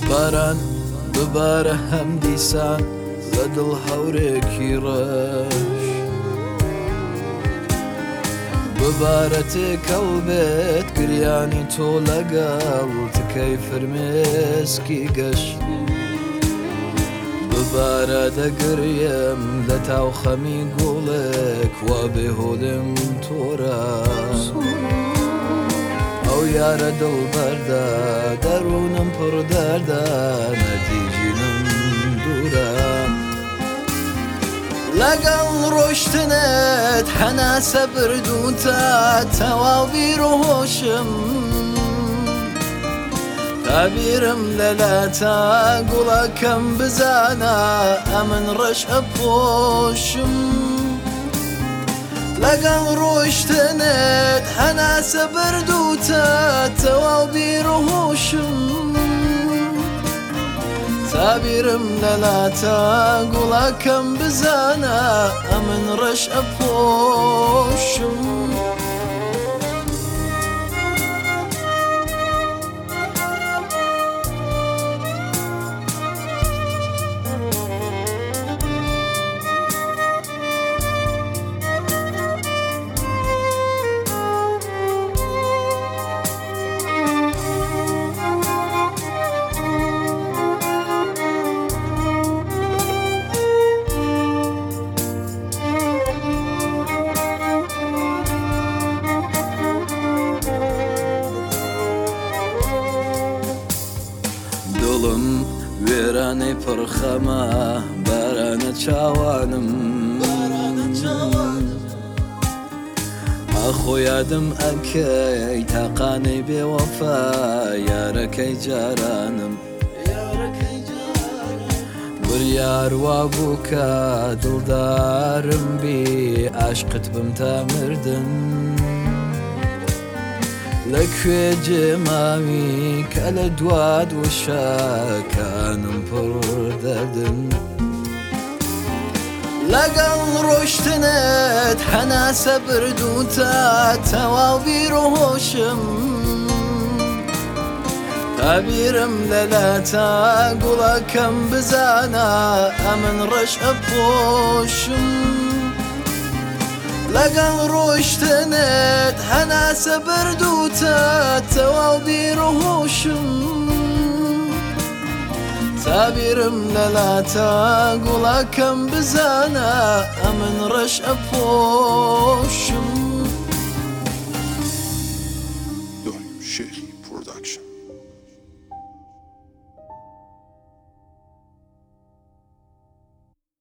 باران ببارە هەم دیسان لە دڵ هەورێکی ڕەش ببارە تێکەڵ بێت گریانی تۆ لەگەڵ تکەی فرمێسکی گەشت ببارە دەگریم لە تاوخەمی گوڵێک وا بێهۆلم تۆرە ئەو یارە دڵبەردە دەروونم پڕ دەردە نەتیجینم دوورە لەگەڵ ڕۆشتنت هەناسە بردووتە تەواو بیر و هۆشم تابیرم لەلاتە گوڵەکەم بزانە ئەمن ڕەش ئەپۆشم لەگەڵ ڕۆشتنت هەناسە بردووتە تەواو بیر و هۆشم تابیرم لەلاتە گوڵەکەم بزانە ئەمن ڕەش ئەپۆشم دڵم وێرانەی پڕخەمە بارانە چاوانم ئاخۆ یادم ئەکەی تاقانەی بێوەفا یارەکەی جارانم بڕیار وا بوو کە دڵدارم بی عاشقت بم تا مردن لەکوێ جێماوی کە لە دوات وشەکانم پڕ دەردن لەگەڵ ڕۆشتنت هەناسە بردووتە تەواو بیر و هۆشم تابیرم لەلاتە گوڵەکەم بزانە ئەمن ڕەش ئەپۆشم لەگەڵ ڕۆشتنت هەناسە بردووتە تەواو بیر و هۆشم تابیرم لەلاتە گوڵەکەم بزانە ئەمن ڕەش ئەپۆشم